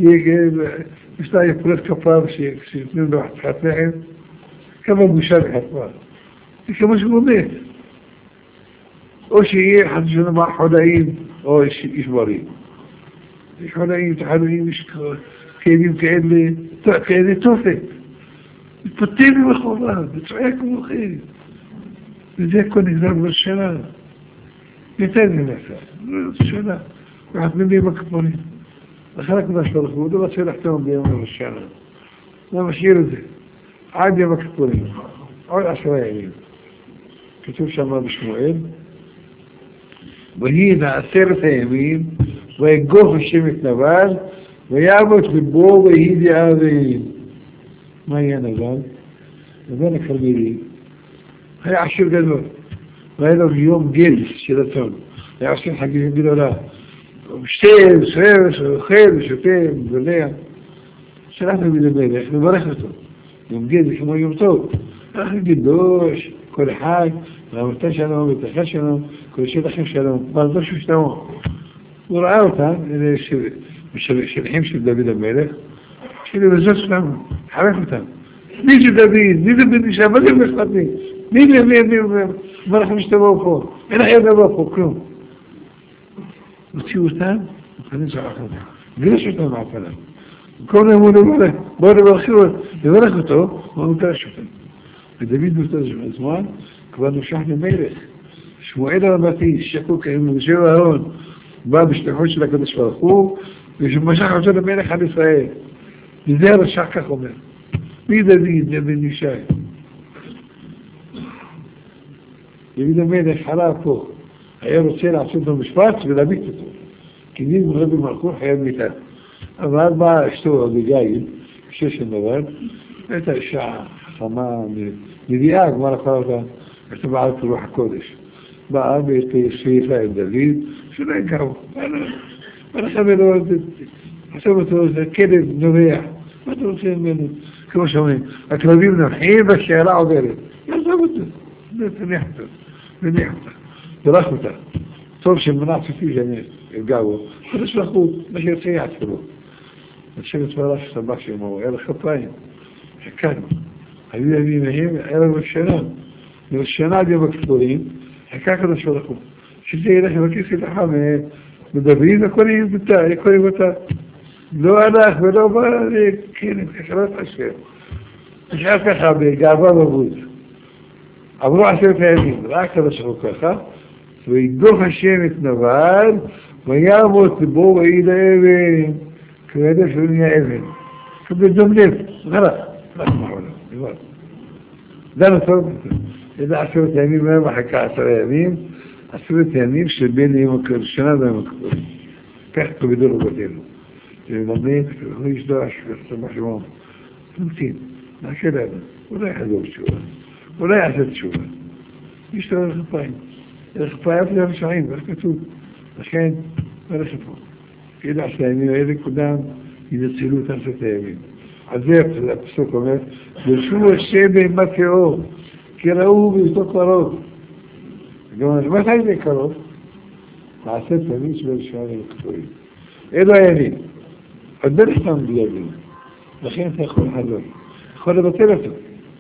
יפרט כפיו, שיתנו לו חתיכת לחם, כמה בושה לחתיכת. זה כמו שהוא מת. או שיהיה חצי שנה מע חולאים, או איש בריא. יש חולאים, תחלואים, יש כאבים כאלה תופת. מתפתים במחורה, בצועק ומוחים. וזה הכל נגזר בשנה. יותר נעשה, שנה. וחתמים לי בכפונים. לכן הקדוש ברוך הוא לא רוצה לחתום ביום השנה. לא משאיר את זה. עד יום הכפונים. עוד 10 ימים. כתוב שם בשמואל. והנה 10 הימים, ויגוף השם את נבל, ויעבוד לבו ויהי דאבים. מה יהיה נבל? נבל הכרמלי. היה עשיר גדול. והיה לו יום גיל של הצאן. היה עושים חגים גדולה. הוא משתה, וסוער, ואוכל, ושותה, ובולע. שלח נביא למלך, מברך אותו. יום גיל זה כמו יום טוב. אנחנו נדוש, כל אחד, רמתה שלום, ותחל שלום, כל שטחים שלום, ברדוש ושלום. הוא ראה אותם, אלה שליחים של דוד המלך, שלבזות שלנו, חרך אותם. מי זה דוד? מי זה בן אישה? מה זה משפטי? מי מה אנחנו משתבעו פה? אין לכם דבר פה, כלום. הוציאו אותם, וכנס ערכם. גרש אותם מעפלה. כל מיני אמרו לברך, בואו לברך אותו, הוא מגרש אותם. ודוד באותו זמן כבר נושך למלך. שמואל הרבתי, שקוק עם משה ואהרון, בא בשליחות של הקדוש ברוך הוא, ושמשך אותו למלך על ישראל. וזה הרשע כך אומר. מי דוד? זה בן ישי. דוד המלך חלה פה. היה רוצה לעשות לו משפט ולהביט אותו. כי דין רבי מלכות חייב מיתה. אבל באה אשתו אביגיל, אשתו של נבל, הייתה אישה חכמה, נביאה, גמר אחר אותה, הייתה בעלת רוח הקודש. באה וסייפה עם דוד, שלא יגעו. חשב אותו, זה כלב נובח. מה אתה רוצה ממנו? כמו שאומרים, הכלבים נוחים והשאלה עוברת. יעזוב אותו, תניח אותה, תלך אותה. טוב שמנע צפי שאני אפגע בו, חודש לחוץ, מה שירצה יעצה בו. נשב את מעלה שסבח שאמרו, אלה חפיים, חכנו. היו ימים מהם, ערב השנה. מהשנה עד יום הכפורים, חכה קדוש ברוך הוא. שזה ילך בכיס שלך מדברים וקוראים אותה. לא הלך ולא בא, כן, חשבת השם. נשאר ככה בגאווה בבוז. עברו 10 הימים, רק קדוש ברוך הוא ככה, ויגדוך השם את נבל, ויעמוד בו ויעיד האבן, כבדף ונהיה אבן. כבדום לב, חלק, רק מעולה, נבד. זה נטוב, זה 10 הימים, מה מחכה 10 הימים? 10 הימים שבין יום השנה ויום הכפורים. כך כבדו רבותינו. למד, הוא ישדש, וסמך שמום. תמתין, נעשה לנו, אולי יחזור תשובה, אולי יעשה תשובה. ישתרר לחפיים. לחפיים זה המשעים, זה כתוב. לכן, לא לחפו. כאילו 10 הימים האלה קודם ינצלו את 10 הימים. אז זה הפסוק אומר, דרשו השם בהמת כאור, כי ראו ביותו קרוב. גם מתי זה קרוב? 10 הימים של השערים הכתובים. אלו הימים. עוד לא נחתם בלעדים. לכן אתה יכול לחזור. יכול לבטל אותו.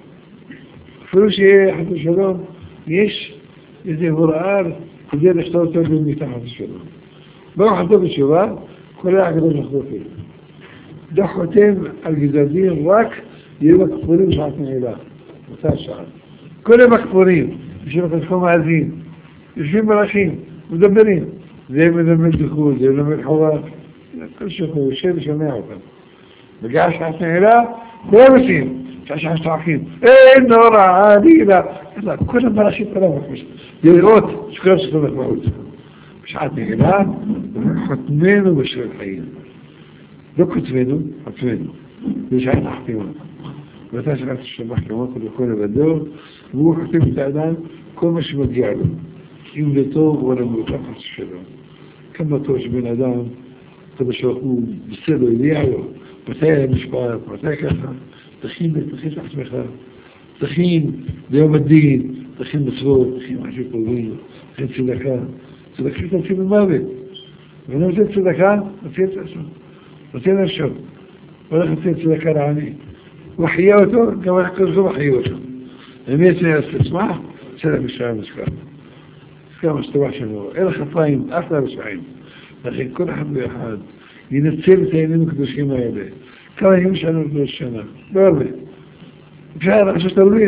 אפילו שיהיה חד ושלום, יש איזה הוראה כדי לשתות אותו מתחת לשלום. בואו חזור בתשובה, כולל הקדוש לחזור פי. דוח חותם על גזדים רק יהיו הכפורים שעת נעילה. אותה שעה. כל הם הכפורים, יושבים לחזקו מאזין, יושבים מלאכים, מדברים. זה מלמד דחול, זה מלמד חובה. כל שהוא יושב ושומע אותם. בגלל שעת נעילה, כולם עושים. שעה שטעקים. אין נורא, עלילה. כל המלאכים כולם עושים. לראות שכולם שכולם מחמאות. בשעת נעילה, חותמנו בשביל חיים. לא כותבנו, חותמנו. בשעת החתימה. ואתה שלחת ששמח כמות ולכל לבדו, והוא חותם את האדם כל מה שמגיע לו. אם לטוב או למותח שלו. כמה טוב שבן אדם קדוש ברוך הוא בסדר, הגיע לו, מתי המשפט, מתי ככה, תכין את עצמך, תכין ליום הדין, תכין מצוות, תכין משהו טובים, תכין צדקה, צדקה שתמציא במוות. ואני רוצה צדקה, נציע את עצמו, נציע נפשו, הולך נציע צדקה לעני. הוא חיה אותו, גם הולך כזו וחיה אותו. אם יצא תשמע, צדק בשעה משקע. כמה שטבח שלו, אלה חפיים, אחלה בשעים. לכן כל אחד ואחד ינצל את הימים הקדושים האלה. כמה ימים שלנו לקדוש שנה? לא הרבה. אפשר לחשוב הרבה.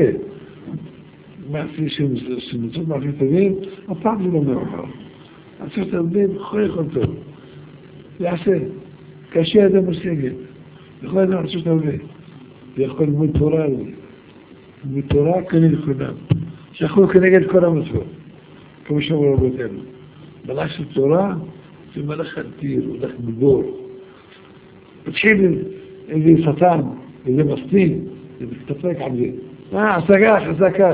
מעשי שמצאות מעשים טובים, הפעם זה לא מאוחר. לעשות הרבה בכל יכול טוב. יעשה. כאשר אדם מושגת. יכול אדם לעשות הרבה. ויכול ללמוד תורה. ללמוד תורה כנגד לכולם. שיכול כנגד כל המצוות. כמו שאומר רבותינו. מלאך של תורה זה מלאך אדיר, מלאך גיבור. מתחיל איזה שטן, איזה מסטין, איזה כתפק על זה. עשה כך, עשה כך.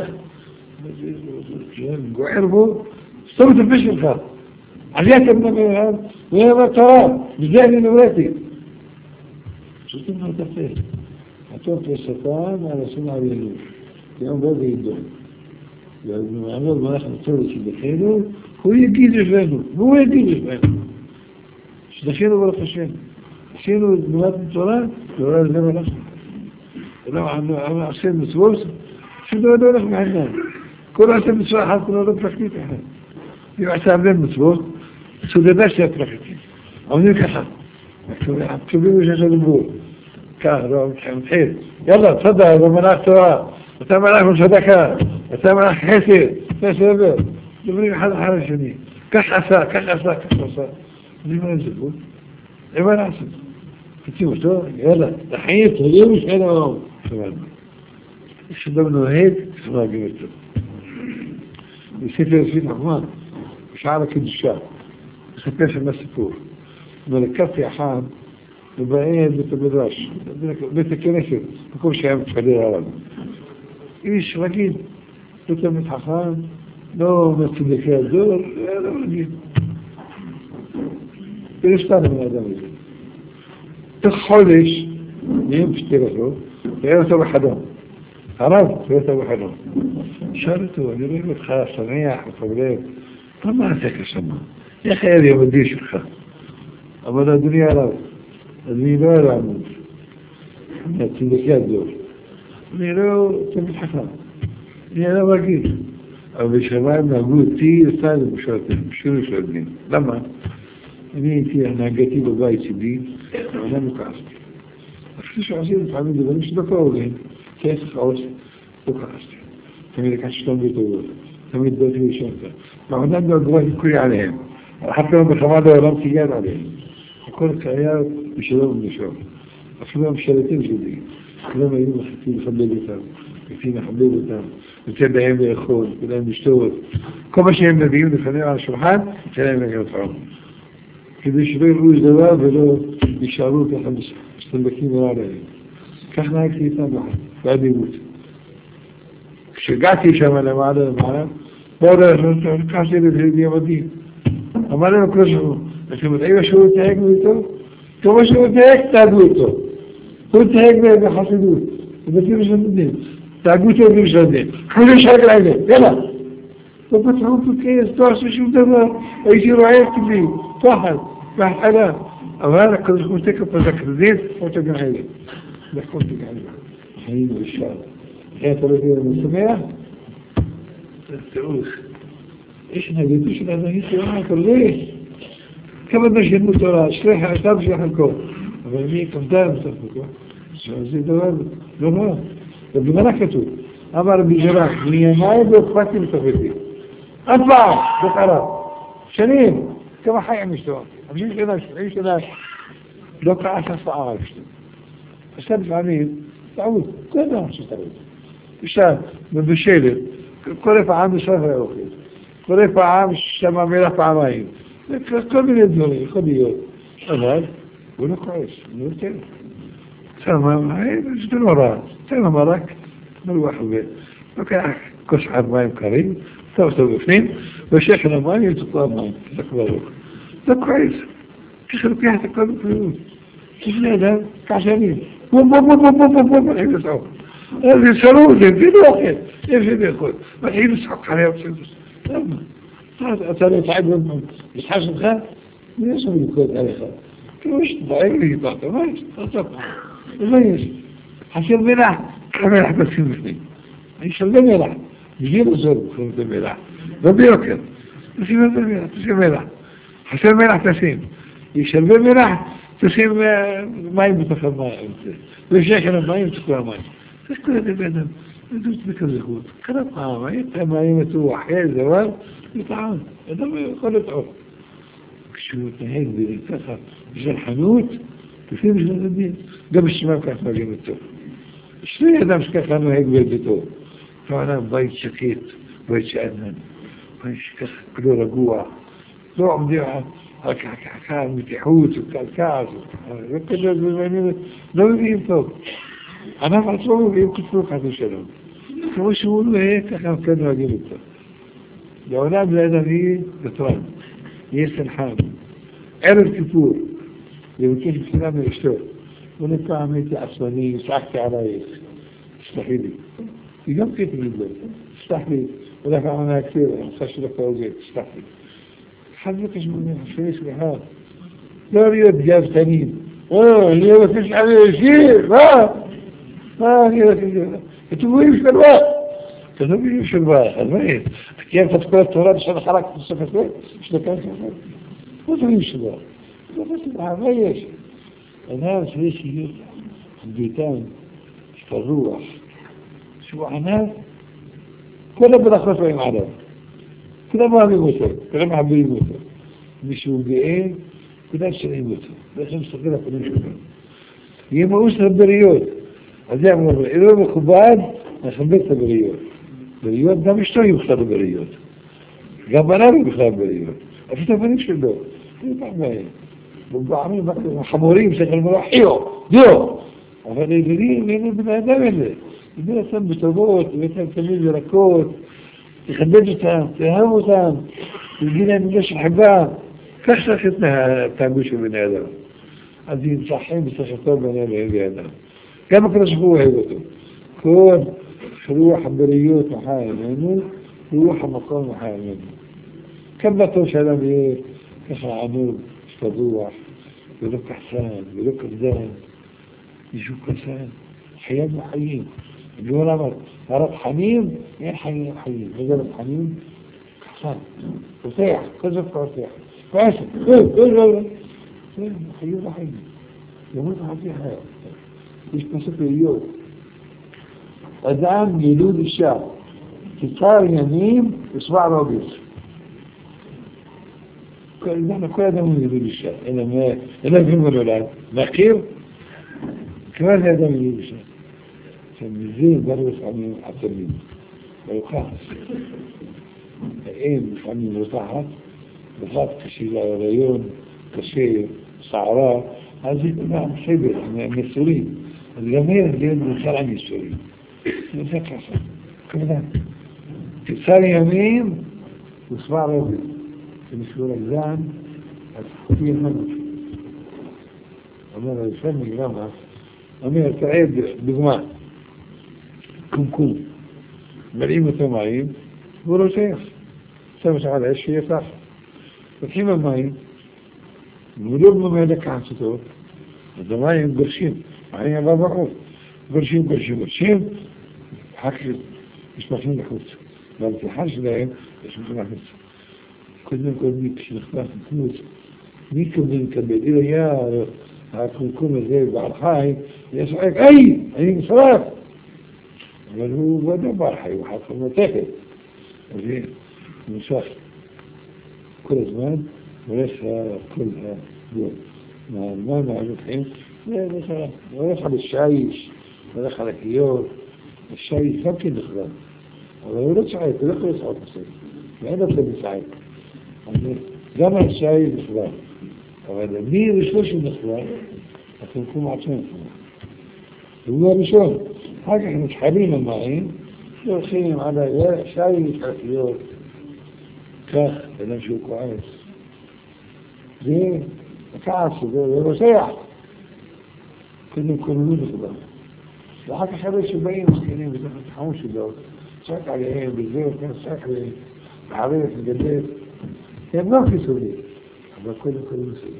גוער בו, סתום את הפה שלך. עליית אבנה מהר, ואני אומר תורה, בזה אני נבראתי. שותים לך את הפה. הטוב לשטן, האנשים עלינו. יום בו וידון. ומעמוד מלאך נצור לשדכנו, הוא יגיד לפנינו, והוא יגיד לפנינו. שדכנו ברוך השם. עשינו את גמרת בתורה, תורה לזה מלאכנו. לא עושה מצוות, שום דבר לא הולך מעניין. כל עושה מצווה אחת, כולו לא פרקטית אחת. אם עשה הרבה מצוות, סודדה שהיה פרקטית. עומדים ככה. כתובים שיש לדבור. כך, לא, מתחיל. יאללה, תודה, זה מלאך תורה. אתה מלאך מצדקה. אתה מלאך חסד. אתה סבר. דברים אחד אחר השני. כך עשה, כך עשה, כך עשה. אני מה זה פה? מה לעשות? תציעו אותו, יאללה, תחיים, תהיו משאל העולם. יש אדם נוהג, צריך להגיד אותו. בספר יספית נחמן, בשער הקדושה, מספר שם הסיפור. ולקפתי אחד, ובאים בית המדרש, בית הכנסת, מקום שהיה מתפלל עליו. איש רגיל, לא תמיד חכם, לא מצדקי הדור, לא רגיל. ונפטר מן האדם הזה. תוך חודש, نيم في التلفون فيوتوا بحدهم عرفت فيوتوا بحدهم شارته أنا بيقول خلاص سميح وفبريك فما أتك سمع يا أخي هذه بديش الخير أما لا دنيا لا الدنيا لا لا عمود التلكات دول الدنيا لا تبي الحكام الدنيا لا باقي أو بشباب موجود تي أستاذ مشهور الدين لما إني في إحنا قتيل وبايت الدين وأنا مكاسب أفتش عزيز تعمل ده مش دكتور كيف خلاص مكاسب تميل كاشتون بيتوه تميل دوتي شنطة ما هو نبدأ دلوقتي كل عليهم حتى لو بخمادة ولا امتياز عليهم كل كعيال بشرب من الشرب أصلاً شريتين جديد لما يقولوا حكيم خليه تام فينا حبيبه تام بتبع يم يخون كلام مشتوت كم شيء من الدين الخليل على الشرحان كلام يقطعون كده شبيه يقول جواب لو يشاروك خمس مستمكين عليه كحنا هيك يتابع بعد يموت شجعتي شمال معنا بورا كاسير الهدية بدين أما أنا كرشه لكن متأيوه شو تهيك بيتو كم شو تهيك تادويتو هو تهيك بحسدوه بس مش هندين تاقوته مش هندين كل شكل عليه يلا فبتعوف كيس تعرف شو ده أي رأيك لي فحل بحلا أما أنا كنت متكب بذكر زين وتجمع عليه ده كنت عليه حين الشارع هي تربية المسلمية تقولش إيش نجدوش لأنه يسوي ليش كما بدنا نموت ولا شريحة عتاب شريحة الكون فهميكم دائما تفكوا زي دوام دوام بملكته أمر بجراح من هاي بخواتي متفقين أطلع بقرار شنين كما حي مشتوى أمشيش إناش عيش إناش لو كعشان صعب أستاذ عميل تعود كذا مش تعود إشان من بشيله كل عام شهر يا أخي كل عام شما ملح عامين كل من الدنيا خديه أذهب ولا كويس نورتين تمام هاي جدول وراء تمام وراك نروح البيت وكان كش عاد مايم كريم توصل اثنين وشيخنا مايم يتطلب مايم تكبر ده كويس كسر فيها تكبر فلوس كيف هذا كعشانين بوم بوم بوم بوم بوم بوم بوم يسعوا هذه سلوز في الوقت ايش بياخذ ما هي مسحق عليها بسدس لما هذا أتاني تعب منهم يتحاسب خان ليش ما يكون عليه خان كيفش ضعيف يطلع ماشي ماشي حسين ملح كمان يحبس في الاثنين يشرب ملح يجيب الزرق في الملح ده بياكل تسيب الملح تسيب ملح حسين ملح تسيب يشرب ملح تسيب ما يمتخذ ما ويشيخنا ما يمتخذ ما تذكر هذا البدن دوت بكذا كلام طعام يتم يمتو أحيان زوال يطعام هذا ما يخلط عرض شو تهيك بالانتخاب مش الحنوت كثير مش الدين قبل الشمال كانت ما جمتو اشتري هذا مش كانوا هيك بيدتو فأنا بيت شكيت بيت شأنن بيت شكيت كله رجوع لو عمديها هكا متحوت وكالكاز وكذا بالمعنى لو يمتو أنا فأصوله يمكن فوق هذا الشلون فوش يقولوا هيك كانوا جمتو لو نعم لأنا فيه بطران يسن حامل عرف كفور يمكن في السلام يشتغل ونبقى عميتي عصباني وسعكتي علي استحيلي يقوم كيف يقول استحيلي ولا فعلنا كثير مخش لك وزيت استحيلي حضرتك من الفريس بحال لا رياض جاب تانين اللي ما فيش عليه شيء ما هي تقول مش بالوقت تقول مش بالوقت المهم كيف تذكر التوراة عشان حركة الصفتين مش ده كان كيف ما تقول مش بالوقت بس ما يش الناس ليش يجي البيتان الروح شو عناه كله بدخل في معدن كده ما بيموتوا كده ما حبوا يموتوا مش وجاءين كده شيء يموتوا بس مستقلة في الشغل يبقى أسرة بريود هذا من اليوم الخباد نخبرت بريود بريود ده مش توي يختار بريود جبران بيختار بريود أفتح بنيش له يبقى بقى بقى حمورين شغل مروحيو ديو هذا اللي من بنادم اللي يبقى سب تبوت مثل تميز ركوت يخبروا تهموا تام يجينا من ليش الحبان كسر ختنا تابوش بني آدم عايزين صحين بس خطاب بني آدم גם הקדוש ברוך הוא אוהב אותו. כל רוח הבריות מחיה ממנו, רוח המקום מחיה ממנו. כמה טוב שאדם יהיה ככה עמוד, שפדוח, ולא כחסן, ולא כבדן, מישהו כסן, חייב וחיים. הגאון אמר, הרב חנים, אין חיים וחיים. וזה רב חנים, כחסן, פותח, כל זאת פותח. פעשת, חיים וחיים. ימות חצי חייו. יש פסוק לאיוב. אדם ילוד אישה, כיכר ימים ושבע רוגז. כל אדם הוא ילוד אישה, אלא גמר עולם. מכיר? כמה זה אדם ילוד אישה? שמזה דבר לפעמים עצבים. ויוחס. האם לפעמים רותחת, בפרט קשה להיריון, קשה, סערה, אז זה גם סבל, מסורים. אז גם ילד נוצר עם מסורים. זה ככה. כמובן. קצר ימים ושבע רוגז. שמסלול הגזען, אז תהיה חנות. אומר, לפעמים מגרמה, אומר, תראה דוגמה. קומקום. מלאים אותו מים, והוא לא שייך. שם משך על האש שיהיה סך. לוקחים המים, ולא במילא כעס אותו, אז המים גורשים. המים עבר בחוץ. גורשים, אחר כך משפחים לחוץ. והפתיחה שלהם, יש משפחים לחוץ. קודם כל מי כשנכנס לחוץ, מי מקבל? אלא היה הקומקום הזה בעל חי, יש רק, אני משרף! אבל הוא לא בעל חי, הוא חד חמותקת. אז זה נמשך כל הזמן, הולך כל הדור. מה מהלכים? זה הולך על השיש, הולך על הכיות, השיש גם כן נכלל. אבל הוא לא צעק, הוא לא יכול לצעוק בסדר. ואין לו לצעק. גם השיש נכלל. אבל מי ראשון שהוא נכלל, הקומקום עצמו נכלל. הוא הראשון. אחר כך מתחלים המים, הולכים על השיש, על הכיות. כך, אדם שהוא כועס. זה הכעס, זה רושח. קודם כל הוא נכבל. ואחר כך הרבה שבאים מסכנים בתחת החמוש שלו, צעק עליהם, בזהו, כאן צעק עליהם, בחרף, מגדל. הם לא כיסולים, אבל קודם כל הוא מסכים.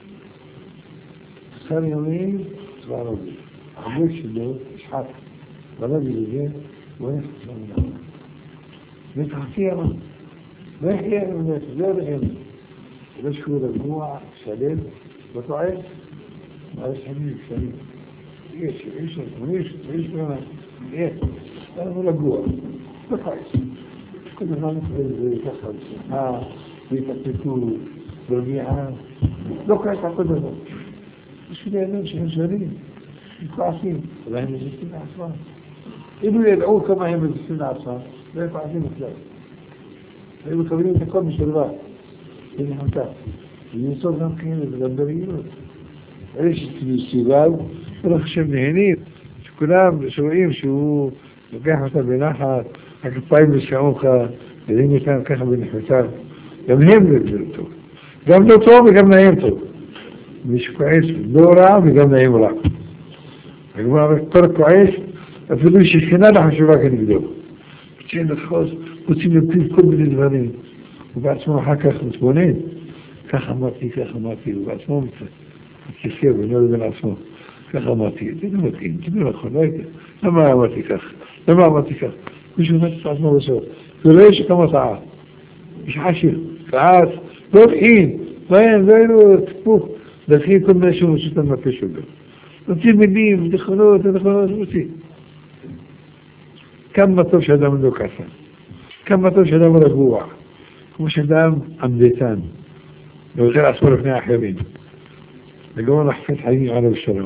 עשר ימים, צבע רבי. החמוש שלו, נשחק. ברבי לזה, הוא הולך לצבע מנהל. ותחפי הרב. לא יחיה ממך, לא יחיה. יש שהוא רגוע, שלם, וטוען, מה יש שנים. יש ממש, הוא רגוע, לא חייס. כל הזמן נקבל זה ככה, בשמחה, בהתעסקות, ברגיעה, לא חייס על כל דבר. יש לי אלה שהם שנים, מתפעסים, אולי הם מזיסים לעצמם. אם ידעו כמה הם מזיסים לעצמם, לא יפעסים בכלל. היו מקבלים את הכל בשלווה, זה נחמתה. וינסות גם כאלה, זה גם ברגילות. אלה שסביביו, הוא לא חושב נהנים, שכולם שרואים שהוא לוקח אותם בנחת, הכפיים בשעוך, יודעים אותם ככה בנחמתם. גם הם לא טוב. גם לא טוב וגם נעים טוב. מי שכועס לא רע וגם נעים רע. הגמרא כל כועס, אפילו שכינה לחשובה כנגדו. רוצים לחוס, רוצים להפיל כל מיני דברים. ובעצמו אחר כך מתבונן. כך אמרתי, ובעצמו מתייסר בינו לבין עצמו. כך אמרתי, זה לא מתאים, זה לא נכון, לא הייתה. למה אמרתי כך? מישהו מת את עצמו בסוף. זה לא יש כמה שעה. יש חשיר, כעס, לא תחין, לא היינו תפוך. להתחיל כל מיני שהוא מוציא את המפה שלו. נוציא מילים, נכונות, מוציא. כמה טוב שאדם לא כעסן. כמה טוב שאדם רגוע. כמו שאדם עמדתן. ועוזר עצמו לפני האחרים. לגמרי נחפת חיים עליו שלום.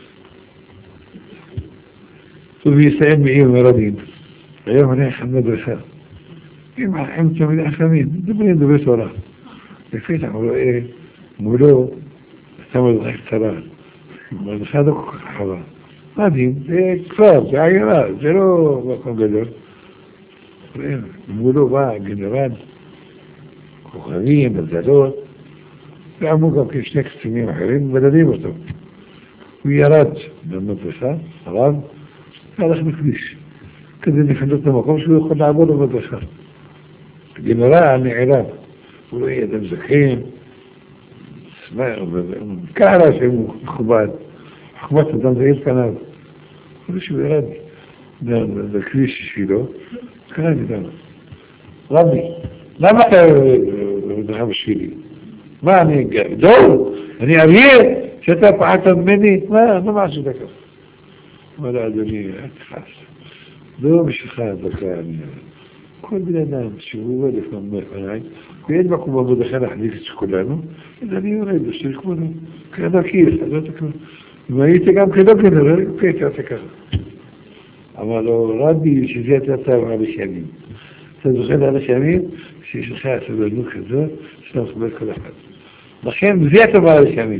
טוב יסיים מעיר מרדים. היום אני חמד רחב. אם תמיד חכמים, דברי תורה. לפתח הוא רואה מולו, שם על דרך קצרה. מרדכה לא כל כך חווה. מדהים, זה כפר, זה עיירה, זה לא מקום גדול. מולו בא גנרל, כוכבים, בזדות, ועמו גם כשני קצינים אחרים, מדדים אותו. הוא ירד במדרכה, הרב, הלך בכביש, כדי לפנות את המקום שהוא יכול לעבוד במדרכה. גנרל נעלם, הוא לא יהיה אדם זקן, קהלה שהוא מכובד, מכובד אדם זהיר פניו. הוא שהוא ירד בכביש שלו, קרא לי דמה. רבי, למה אתה במדרכה בשבילי? מה, אני גדול? אני אריה? שאתה פחדת ממני? מה עשית ככה? אמר לה, אדוני, אל תכעס. לא בשבילך הדקה, כל בן אדם שהוא עולה לפניי, ואין מקום במדרכה להחליף את כולנו, אז אני יורד בשביל כמונו. כדרכי, לא תקנו. אם הייתי גם כדרכי, הייתי עושה ככה. אמר לו, רבי, שזה אתה טוב על השנים. אתה זוכר על השנים? שיש לך סבלנות כזאת, שאתה מכבד כל אחד. לכן, זה אתה על השנים.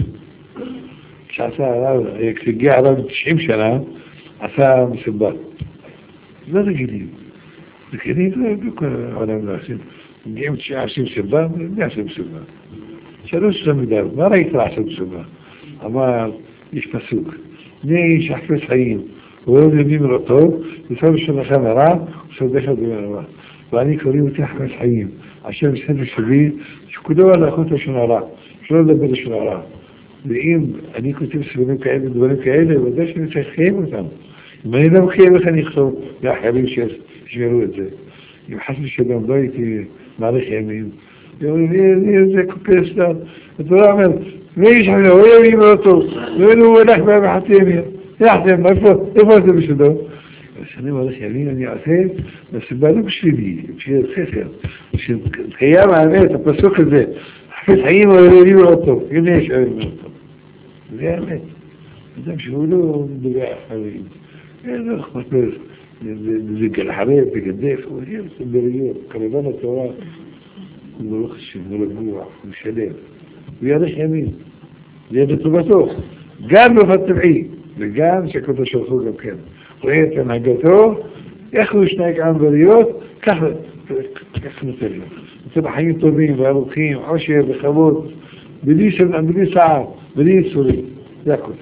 כשהגיע הרב 90 שנה, עשה מסיבה. לא רגילים. רגילים זה בכל העולם לעשות. מגיעים 90 מסיבה, מי עשה מסיבה? שלוש תלמידיו, מה ראית לעשות מסיבה? אמר, יש פסוק. מי שחפש חיים, הוא לא יודעים לו טוב, וסוף שלכם הרע, וסודך דבר הרע. ואני קוראים אותי חפש חיים. השם ספר שלי, שכולו על האחות לשון הרע, שלא לדבר לשון הרע. ואם אני כותב ספרים כאלה ודברים כאלה, ודאי שאני צריך לחייב אותם. אם אני לא מחייב איך אני אכתוב לאחרים שישמרו את זה. אם חס ושלום לא הייתי מעריך ימים, זה קופס לנו. התורה אומרת, מי ישחרר, הוא ימים לא טוב, הוא הולך בחתימיה. יחתם, איפה זה בשביל? כשאני מעריך ימים, אני אעשה לסיבה לא בשבילי, בשביל הספר. שקיים האמת, הפסוק הזה, חפש חיים הוא ימים לא טוב, הנה יש ימים לא טוב. זה האמת. אדם שהוא לא מדבר אחרים. אין לו אכפת לו לגלחרב, לגדף, הוא יהיה בסבריות, כמובן התורה, הוא לא חשוב, הוא לא גבוה, הוא משלם. הוא ידח ימין, זה ידע טובתו, גם באופן טבעי, וגם שקודו שלחו גם כן. רואה את הנהגתו, איך הוא ישנק עם בריות, ככה נותן לו. נותן בחיים טובים וארוכים, עושר וחבות, בלי סער, בלי יצורים, זה הכל.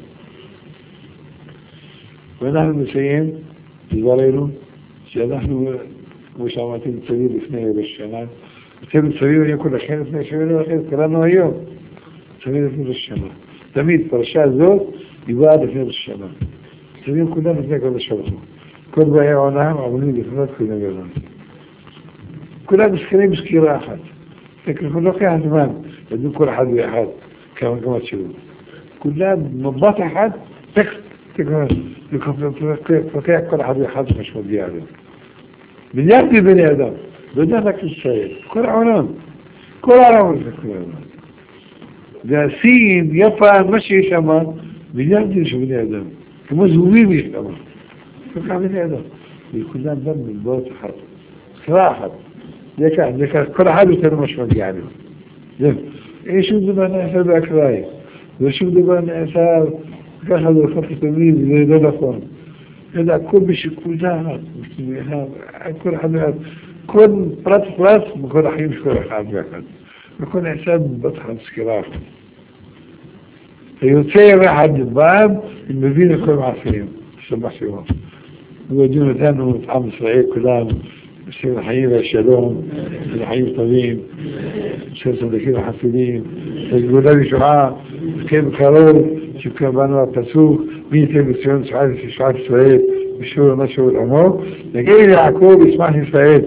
ואנחנו נסיים דברנו, שאנחנו, כמו שאמרתי, מצבים לפני ראש שנה, מצבים היו כל אחר לפני שנה אחרת, קראנו היום, מצבים לפני ראש שנה. תמיד פרשה הזאת היא באה לפני ראש שנה. מצבים כולם לפני כל השלחו. כל בעיה עונה, עמולים לפנות כולם גרם. כולם מסכנים בסקירה אחת. אנחנו לא קיים זמן, לדעו כל אחד ואחד, כמה כמה שלו. כולם מבט אחד, טקסט, לפקח כל אחד ואחד משמעותי עליו. מיליארדי בני אדם, לא רק ישראל, כל העולם זה כל העולם. והסין, יפן, מה שיש שם, מיליארדים של בני אדם, כמו זהובים יש שם, כל כך בני אדם, וכולם דם מבואות אחת, סכרה אחת, זה כך, כל אחד יותר משמעותי עליו. אין שום דבר נעשה באקראי, ושום דבר נעשה ככה זה הופך לתמיד, זה לא נכון. זה הכל בשיקול דעת, כל אחד ואחד, כל פרט בכל החיים של כל אחד ואחד. וכל נעשה בבטחת סקירה אחת. היוצא יום אחד פעם, הם מבין את כל מעשיהם, שבח שיום. ויודעים אותנו, את עם ישראל כולם, בשביל החיים והשלום, בשביל החיים טובים, בשביל צדקים וחסידים, לגאולה וישועה, וכן קרוב, שקבענו הפסוק, מי ייתן בציון שעת ישראל, בשיעור משהו עמוק, נגיד ליעקב ישמח ישראל.